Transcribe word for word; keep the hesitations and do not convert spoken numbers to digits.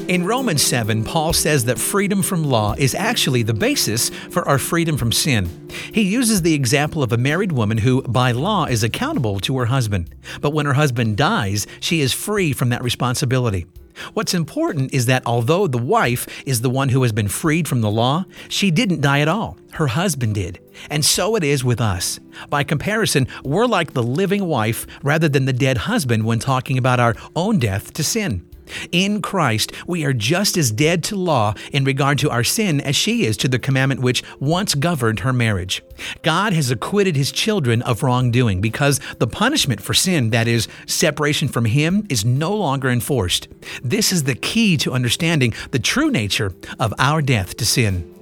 In Romans seven, Paul says that freedom from law is actually the basis for our freedom from sin. He uses the example of a married woman who, by law, is accountable to her husband. But when her husband dies, she is free from that responsibility. What's important is that although the wife is the one who has been freed from the law, she didn't die at all. Her husband did. And so it is with us. By comparison, we're like the living wife rather than the dead husband when talking about our own death to sin. In Christ, we are just as dead to law in regard to our sin as she is to the commandment which once governed her marriage. God has acquitted His children of wrongdoing because the punishment for sin, that is, separation from Him, is no longer enforced. This is the key to understanding the true nature of our death to sin.